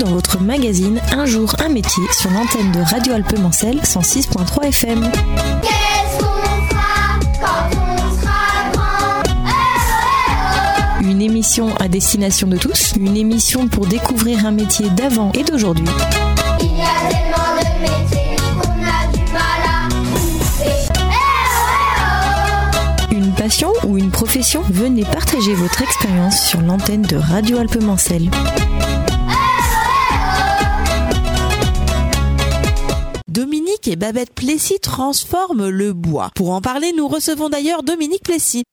dans votre magazine Un jour, un métier sur l'antenne de Radio Alpes-Mancel 106.3 FM. Qu'est-ce qu'on fera quand on sera grand? Une émission à destination de tous, une émission pour découvrir un métier d'avant et d'aujourd'hui. Il y a tellement de métiers qu'on a du mal à trouver. Une passion ou une profession? Venez partager votre expérience sur l'antenne de Radio Alpes-Mancel. Dominique et Babette Plessis transforment le bois. Pour en parler, nous recevons d'ailleurs Dominique Plessis.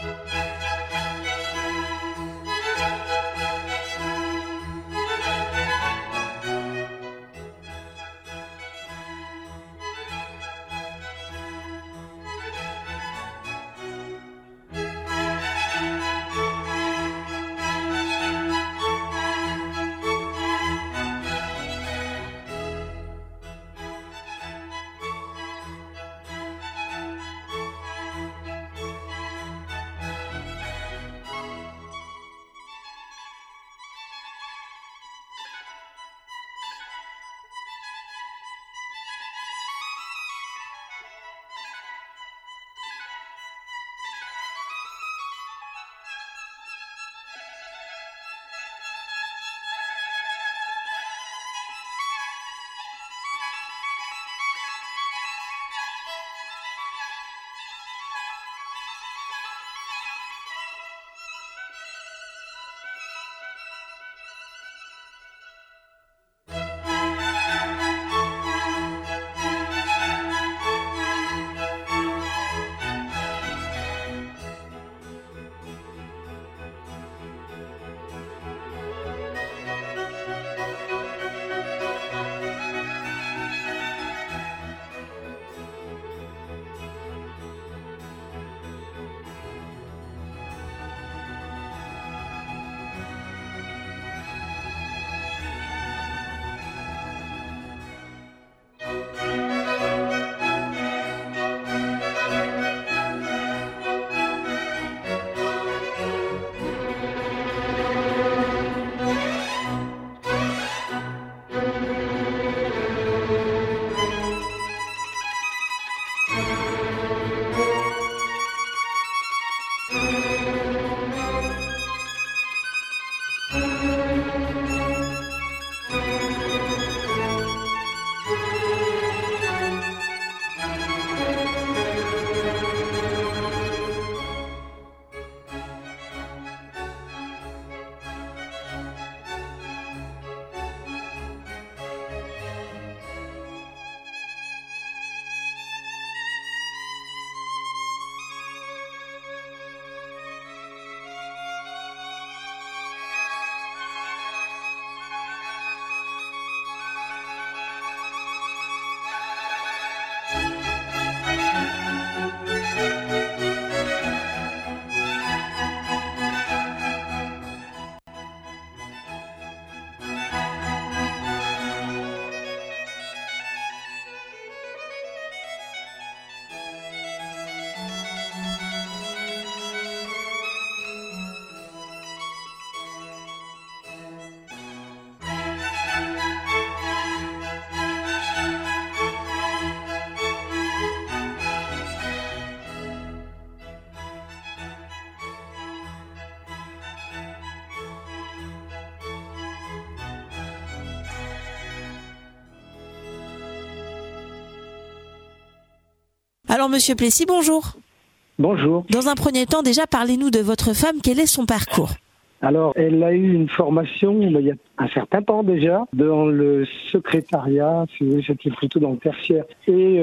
Alors, Monsieur Plessis, bonjour. Bonjour. Dans un premier temps, déjà, parlez-nous de votre femme. Quel est son parcours? Alors, elle a eu une formation, il y a un certain temps déjà, dans le secrétariat, si vous voulez, c'était plutôt dans le tertiaire. Et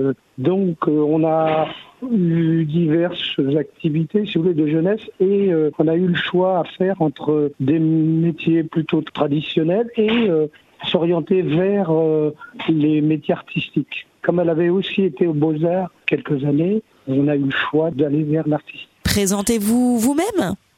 donc, on a eu diverses activités, si vous voulez, de jeunesse, et on a eu le choix à faire entre des métiers plutôt traditionnels et s'orienter vers les métiers artistiques. Comme elle avait aussi été aux Beaux-Arts quelques années, on a eu le choix d'aller vers l'artistique. Présentez-vous vous-même?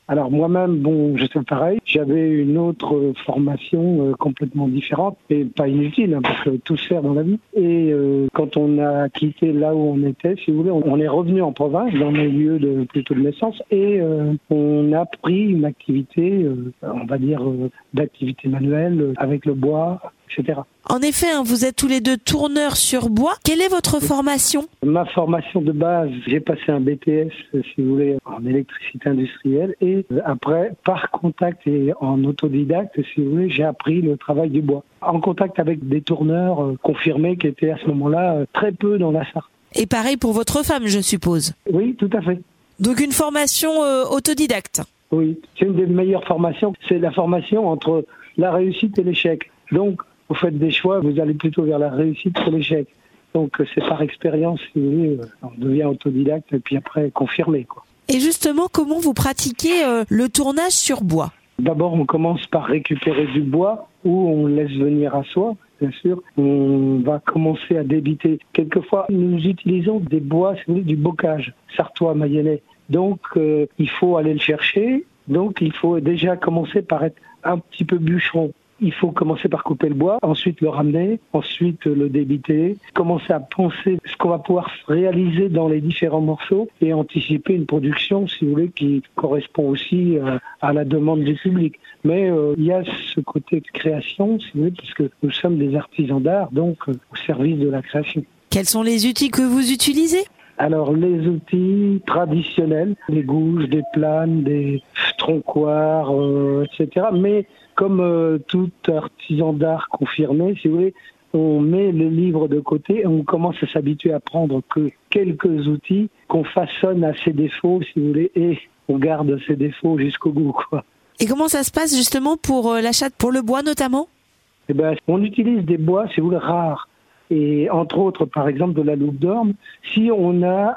Alors moi-même, bon, je sais pareil, j'avais une autre formation complètement différente et pas inutile, hein, parce que tout sert dans la vie. Et quand on a quitté là où on était, si vous voulez, on est revenu en province, dans mes lieux plutôt de naissance, et on a pris une activité, on va dire, d'activité manuelle avec le bois, etc. En effet, vous êtes tous les deux tourneurs sur bois. Quelle est votre formation ? Ma formation de base, j'ai passé un BTS, si vous voulez, en électricité industrielle. Et après, par contact et en autodidacte, si vous voulez, j'ai appris le travail du bois. En contact avec des tourneurs confirmés qui étaient à ce moment-là très peu dans la Sarthe. Et pareil pour votre femme, je suppose. Oui, tout à fait. Donc une formation autodidacte. Oui, c'est une des meilleures formations. C'est la formation entre la réussite et l'échec. Donc, vous faites des choix, vous allez plutôt vers la réussite que l'échec. Donc c'est par expérience, si vous voulez, on devient autodidacte et puis après confirmé, quoi. Et justement, comment vous pratiquez le tournage sur bois ? D'abord, on commence par récupérer du bois où on laisse venir à soi, bien sûr. On va commencer à débiter. Quelquefois, nous utilisons des bois, si vous voulez, du bocage sartois mayennais. Donc il faut aller le chercher. Donc il faut déjà commencer par être un petit peu bûcheron. Il faut commencer par couper le bois, ensuite le ramener, ensuite le débiter, commencer à penser ce qu'on va pouvoir réaliser dans les différents morceaux et anticiper une production, si vous voulez, qui correspond aussi à la demande du public. Mais il y a ce côté de création, si vous voulez, puisque nous sommes des artisans d'art, donc au service de la création. Quels sont les outils que vous utilisez ? Alors, les outils traditionnels, des gouges, des planes, des troncoirs, etc. Mais comme tout artisan d'art confirmé, si vous voulez, on met le livre de côté et on commence à s'habituer à prendre que quelques outils qu'on façonne à ses défauts, si vous voulez, et on garde ses défauts jusqu'au bout, quoi. Et comment ça se passe justement pour l'achat, pour le bois notamment ? Eh ben, on utilise des bois, si vous voulez, rares. Et entre autres, par exemple, de la loupe d'orme. Si on a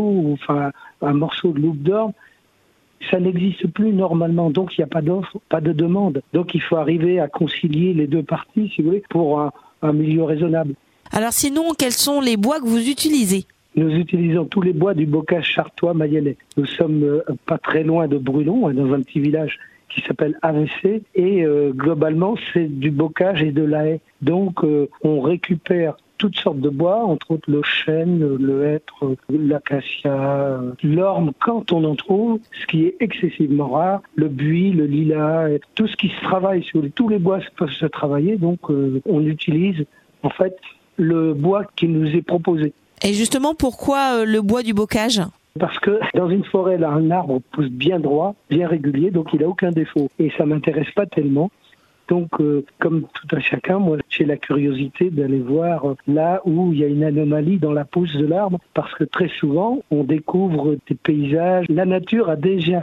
un morceau de loupe d'orme, ça n'existe plus normalement. Donc, il n'y a pas d'offre, pas de demande. Donc, il faut arriver à concilier les deux parties, si vous voulez, pour un milieu raisonnable. Alors sinon, quels sont les bois que vous utilisez ? Nous utilisons tous les bois du bocage sartois mayennais. Nous sommes pas très loin de Brulon, dans un petit village qui s'appelle AVC, et globalement c'est du bocage et de la haie. Donc on récupère toutes sortes de bois, entre autres le chêne, le hêtre, l'acacia, l'orme quand on en trouve, ce qui est excessivement rare, le buis, le lilas, tout ce qui se travaille, tous les bois peuvent se travailler, donc on utilise en fait le bois qui nous est proposé. Et justement, pourquoi le bois du bocage ? Parce que dans une forêt, là, un arbre pousse bien droit, bien régulier, donc il n'a aucun défaut. Et ça ne m'intéresse pas tellement. Donc, comme tout un chacun, moi, j'ai la curiosité d'aller voir là où il y a une anomalie dans la pousse de l'arbre, parce que très souvent, on découvre des paysages. La nature a déjà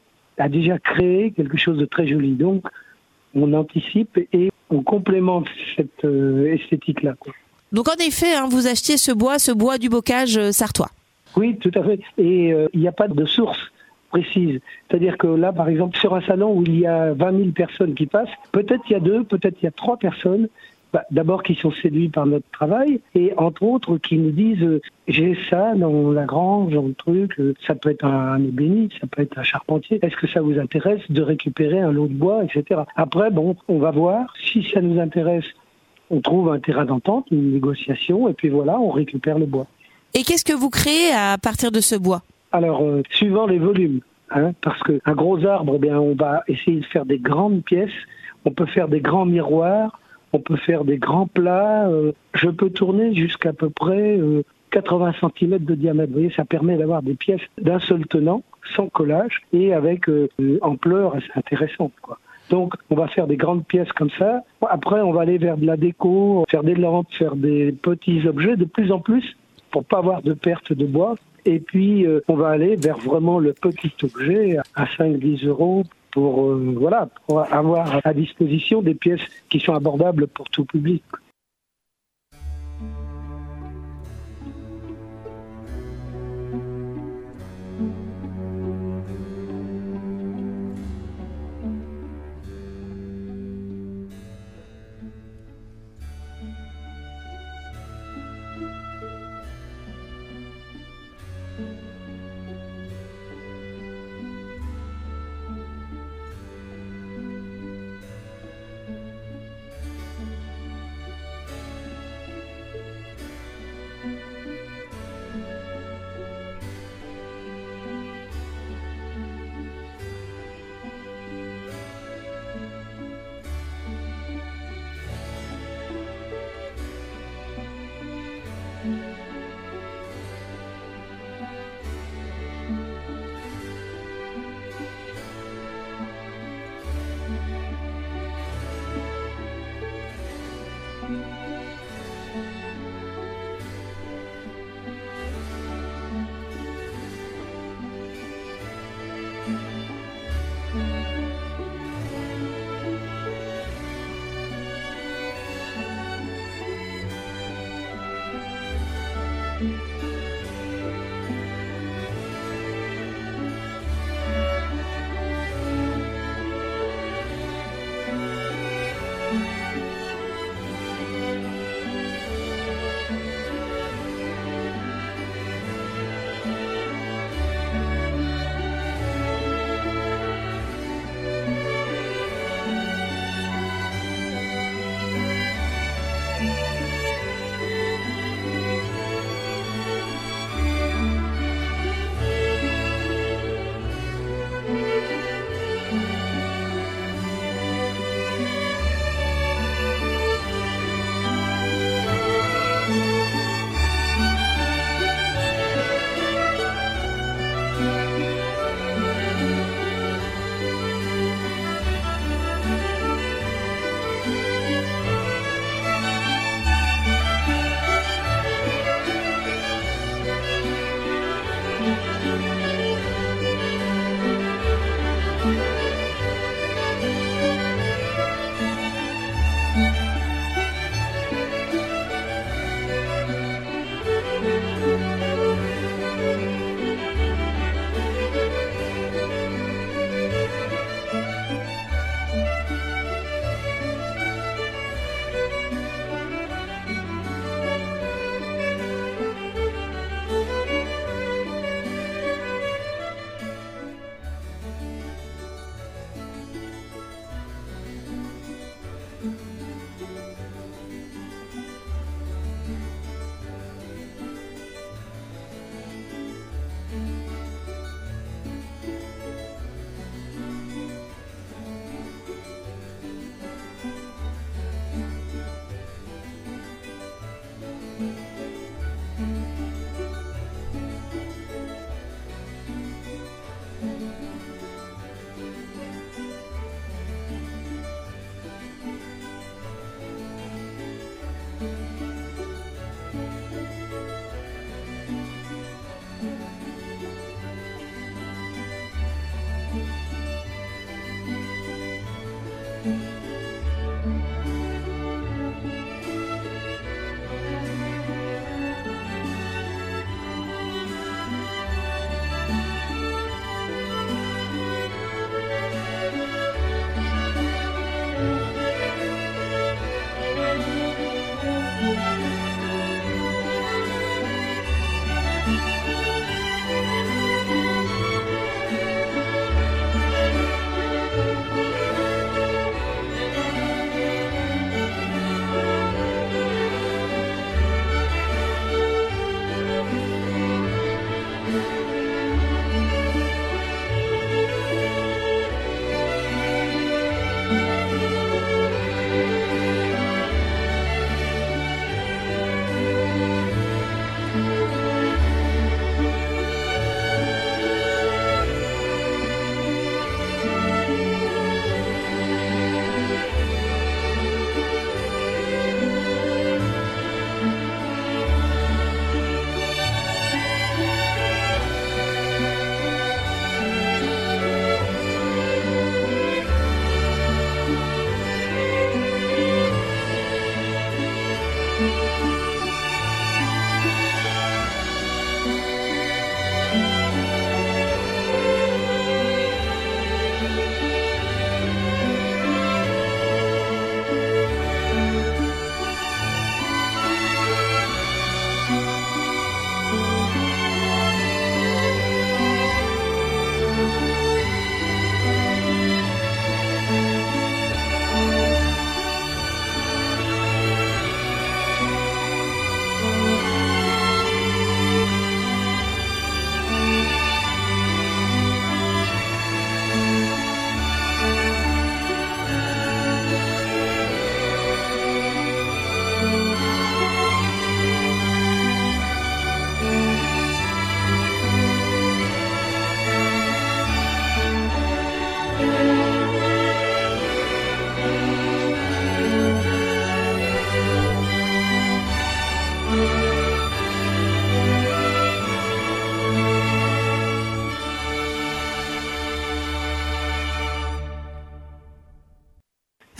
créé quelque chose de très joli. Donc, on anticipe et on complémente cette esthétique-là, quoi. Donc, en effet, vous achetiez ce bois du bocage sartois. Oui, tout à fait. Et il n'y a pas de source précise. C'est-à-dire que là, par exemple, sur un salon où il y a 20 000 personnes qui passent, peut-être il y a 2, peut-être il y a 3 personnes, d'abord qui sont séduits par notre travail, et entre autres qui nous disent j'ai ça dans la grange, dans le truc, ça peut être un ébéniste, ça peut être un charpentier, est-ce que ça vous intéresse de récupérer un lot de bois, etc. Après, bon, on va voir, si ça nous intéresse, on trouve un terrain d'entente, une négociation, et puis voilà, on récupère le bois. Et qu'est-ce que vous créez à partir de ce bois ? Alors, suivant les volumes, parce qu'un gros arbre, on va essayer de faire des grandes pièces, on peut faire des grands miroirs, on peut faire des grands plats, je peux tourner jusqu'à peu près 80 cm de diamètre. Vous voyez, ça permet d'avoir des pièces d'un seul tenant, sans collage, et avec une ampleur assez intéressante, quoi. Donc, on va faire des grandes pièces comme ça. Après, on va aller vers de la déco, faire des lampes, faire des petits objets de plus en plus, pour pas avoir de perte de bois. Et puis, on va aller vers vraiment le petit objet à 5-10 euros pour avoir à disposition des pièces qui sont abordables pour tout public.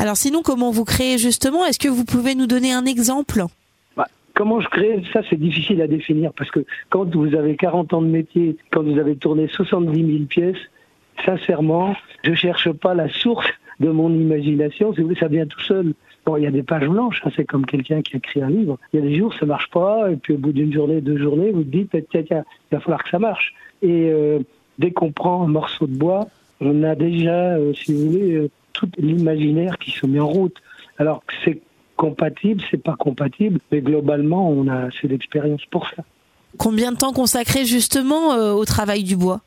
Alors sinon, comment vous créez justement? Est-ce que vous pouvez nous donner un exemple? Comment je crée, ça c'est difficile à définir parce que quand vous avez 40 ans de métier, quand vous avez tourné 70 000 pièces, sincèrement, je cherche pas la source de mon imagination, si vous voulez, ça vient tout seul. Bon, il y a des pages blanches, hein, c'est comme quelqu'un qui a écrit un livre. Il y a des jours, ça marche pas, et puis au bout d'une journée, 2 journées, vous dites, tiens, il va falloir que ça marche. Et dès qu'on prend un morceau de bois, on a déjà, si vous voulez, tout l'imaginaire qui se met en route. Alors que c'est compatible, c'est pas compatible, mais globalement, on a assez d'expérience pour ça. Combien de temps consacrer justement au travail du bois?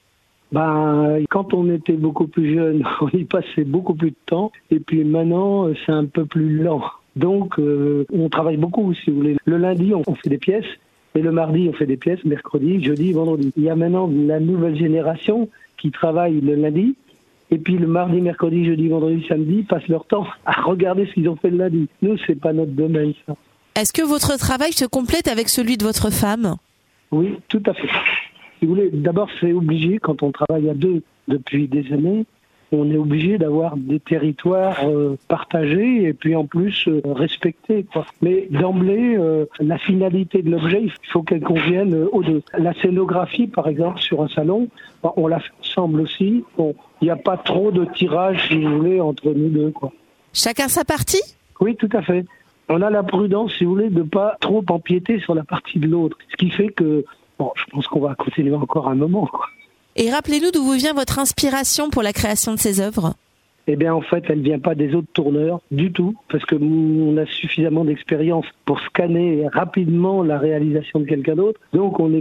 Quand on était beaucoup plus jeune, on y passait beaucoup plus de temps, et puis maintenant, c'est un peu plus lent. Donc, on travaille beaucoup, si vous voulez. Le lundi, on fait des pièces, et le mardi, on fait des pièces, mercredi, jeudi, vendredi. Il y a maintenant la nouvelle génération qui travaille le lundi, et puis le mardi, mercredi, jeudi, vendredi, samedi, passent leur temps à regarder ce qu'ils ont fait le lundi. Nous, c'est pas notre domaine, ça. Est-ce que votre travail se complète avec celui de votre femme? Oui, tout à fait. Si vous voulez, d'abord, c'est obligé, quand on travaille à deux depuis des années, on est obligé d'avoir des territoires partagés et puis en plus respectés, quoi. Mais d'emblée, la finalité de l'objet, il faut qu'elle convienne aux deux. La scénographie, par exemple, sur un salon, on la fait ensemble aussi. Bon, il n'y a pas trop de tirage, si vous voulez, entre nous deux, quoi. Chacun sa partie? Oui, tout à fait. On a la prudence, si vous voulez, de ne pas trop empiéter sur la partie de l'autre. Ce qui fait que, je pense qu'on va continuer encore un moment, quoi. Et rappelez-nous d'où vous vient votre inspiration pour la création de ces œuvres. Eh bien, en fait, elle ne vient pas des autres tourneurs du tout, parce que on a suffisamment d'expérience pour scanner rapidement la réalisation de quelqu'un d'autre. Donc, on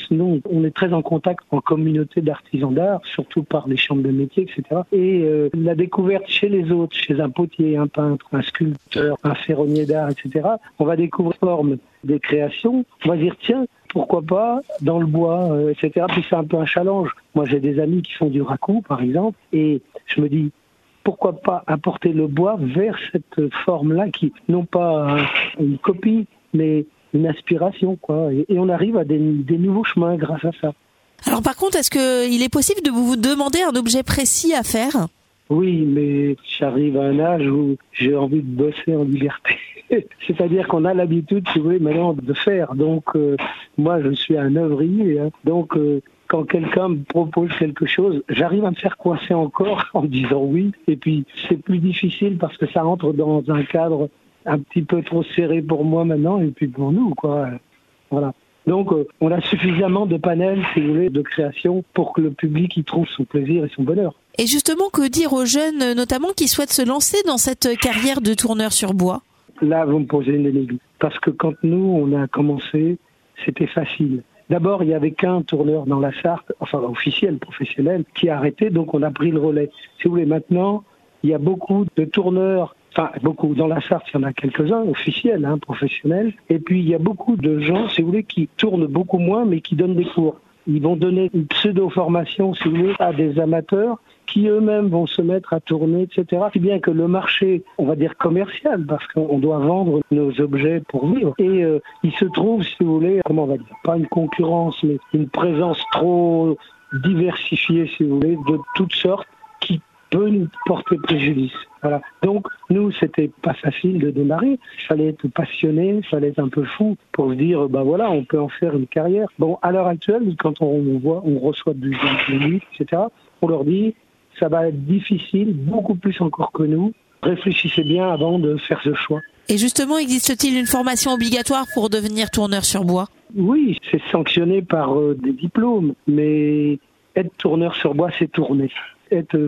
est très en contact en communauté d'artisans d'art, surtout par les chambres de métiers, etc. Et la découverte chez les autres, chez un potier, un peintre, un sculpteur, un ferronnier d'art, etc., on va découvrir la forme des créations. On va dire, tiens, pourquoi pas dans le bois, etc. Puis c'est un peu un challenge. Moi, j'ai des amis qui font du raku, par exemple, et je me dis, pourquoi pas apporter le bois vers cette forme-là qui, non pas une copie, mais une inspiration, quoi. Et on arrive à des nouveaux chemins grâce à ça. Alors par contre, est-ce qu'il est possible de vous demander un objet précis à faire? Oui, mais j'arrive à un âge où j'ai envie de bosser en liberté. C'est-à-dire qu'on a l'habitude, si vous voulez, maintenant de faire. Donc, moi, je suis un œuvrier. Hein. Donc, quand quelqu'un me propose quelque chose, j'arrive à me faire coincer encore en disant oui. Et puis, c'est plus difficile parce que ça entre dans un cadre un petit peu trop serré pour moi maintenant et puis pour nous, quoi. Voilà. Donc, on a suffisamment de panels, si vous voulez, de création pour que le public y trouve son plaisir et son bonheur. Et justement, que dire aux jeunes, notamment, qui souhaitent se lancer dans cette carrière de tourneur sur bois? Là, vous me posez une énigme. Parce que quand nous, on a commencé, c'était facile. D'abord, il n'y avait qu'un tourneur dans la Sarthe, enfin officiel, professionnel, qui a arrêté, donc on a pris le relais. Si vous voulez, maintenant, il y a beaucoup de tourneurs, enfin beaucoup, dans la Sarthe, il y en a quelques-uns, officiels, professionnels, et puis il y a beaucoup de gens, si vous voulez, qui tournent beaucoup moins, mais qui donnent des cours. Ils vont donner une pseudo-formation, si vous voulez, à des amateurs qui eux-mêmes vont se mettre à tourner, etc. Si bien que le marché, on va dire commercial, parce qu'on doit vendre nos objets pour vivre. Et il se trouve, si vous voulez, comment on va dire, pas une concurrence, mais une présence trop diversifiée, si vous voulez, de toutes sortes, qui peut nous porter préjudice. Voilà. Donc, nous, c'était pas facile de démarrer. Il fallait être passionné, il fallait être un peu fou pour se dire, voilà, on peut en faire une carrière. Bon, à l'heure actuelle, quand on reçoit du public, etc., on leur dit, ça va être difficile, beaucoup plus encore que nous. Réfléchissez bien avant de faire ce choix. Et justement, existe-t-il une formation obligatoire pour devenir tourneur sur bois? Oui, c'est sanctionné par des diplômes, mais être tourneur sur bois, c'est tourner. Être,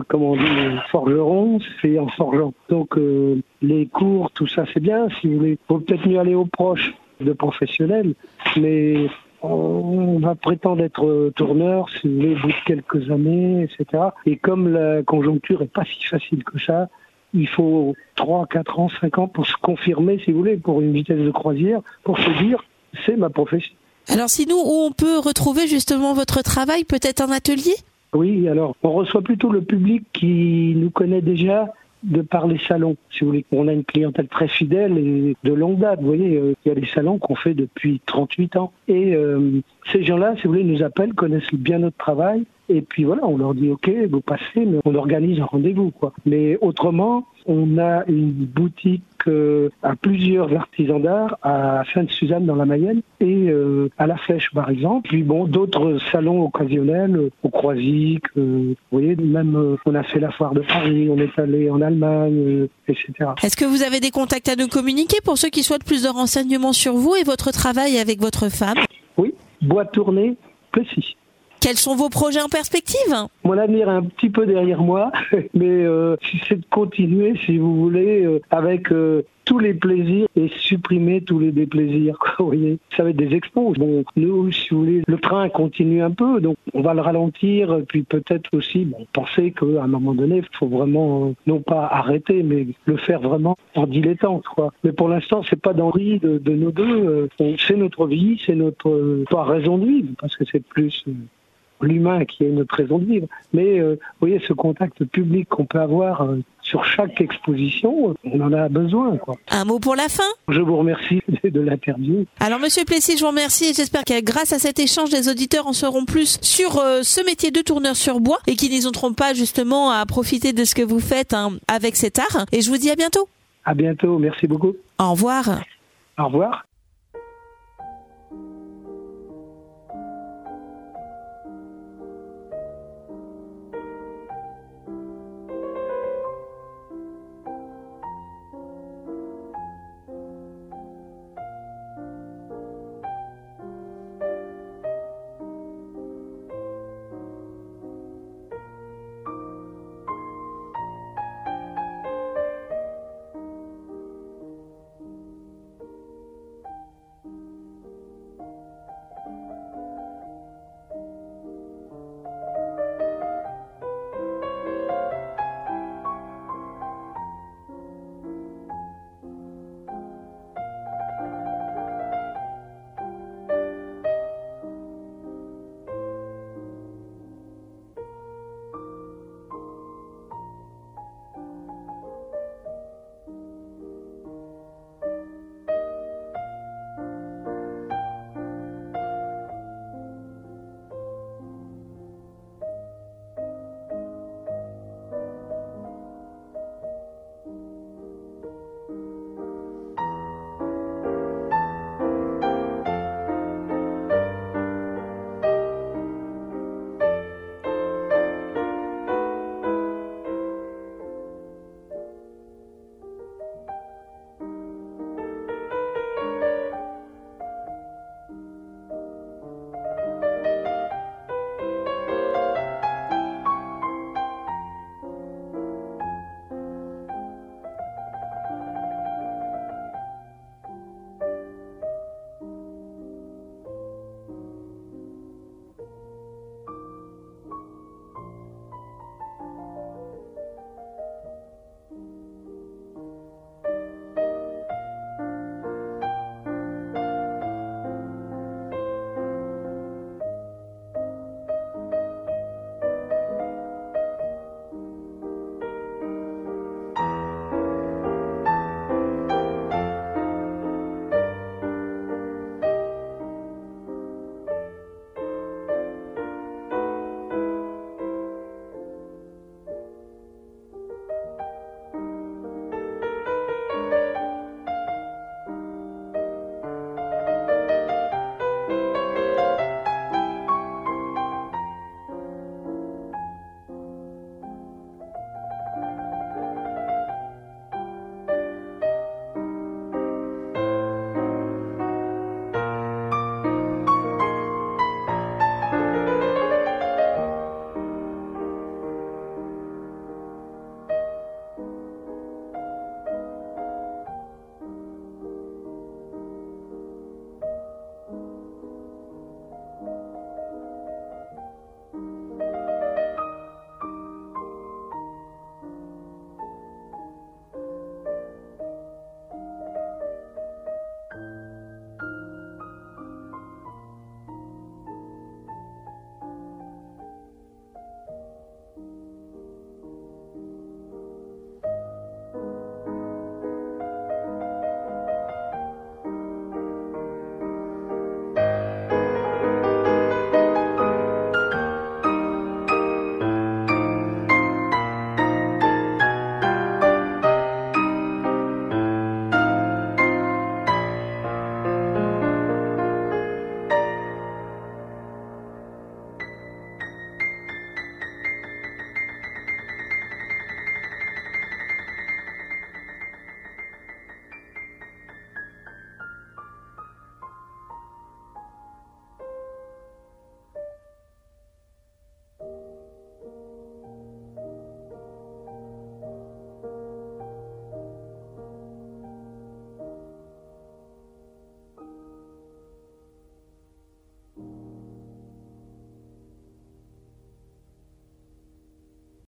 forgeron, c'est en forgeant. Donc, les cours, tout ça, c'est bien. Si vous voulez, il faut peut-être mieux aller aux proches de professionnels, mais on va prétendre être tourneur, si vous voulez, au bout de quelques années, etc. Et comme la conjoncture est pas si facile que ça, il faut 3, 4 ans, 5 ans pour se confirmer, si vous voulez, pour une vitesse de croisière, pour se dire, c'est ma profession. Alors sinon, où on peut retrouver justement votre travail, peut-être un atelier? Oui, alors, on reçoit plutôt le public qui nous connaît déjà de par les salons, si vous voulez. On a une clientèle très fidèle et de longue date. Vous voyez, il y a des salons qu'on fait depuis 38 ans. Et Ces gens-là, si vous voulez, nous appellent, connaissent bien notre travail. Et puis voilà, on leur dit ok, vous passez, mais on organise un rendez-vous, quoi. Mais autrement, on a une boutique à plusieurs artisans d'art à Sainte-Suzanne dans la Mayenne et à La Flèche par exemple. Puis bon, d'autres salons occasionnels au Croisic. Vous voyez, même on a fait la foire de Paris, on est allé en Allemagne, etc. Est-ce que vous avez des contacts à nous communiquer pour ceux qui souhaitent plus de renseignements sur vous et votre travail avec votre femme? Oui, Bois Tourné, Plessis. Quels sont vos projets en perspective? Mon avenir est un petit peu derrière moi, mais c'est de continuer, si vous voulez, avec tous les plaisirs et supprimer tous les déplaisirs, quoi, vous voyez. Ça va être des expos. Bon, nous, si vous voulez, le train continue un peu, donc on va le ralentir, puis peut-être aussi penser qu'à un moment donné, il faut vraiment, non pas arrêter, mais le faire vraiment en dilettante, quoi. Mais pour l'instant, c'est pas d'envie de nous deux. C'est notre vie, c'est notre pas raison de vivre, parce que c'est plus l'humain qui est notre raison de vivre. Mais vous voyez, ce contact public qu'on peut avoir sur chaque exposition, on en a besoin, quoi. Un mot pour la fin? Je vous remercie de l'interview. Alors Monsieur Plessis, je vous remercie et j'espère que grâce à cet échange, les auditeurs en sauront plus sur ce métier de tourneur sur bois et qu'ils n'hésiteront pas justement à profiter de ce que vous faites avec cet art. Et je vous dis à bientôt. À bientôt, merci beaucoup. Au revoir. Au revoir.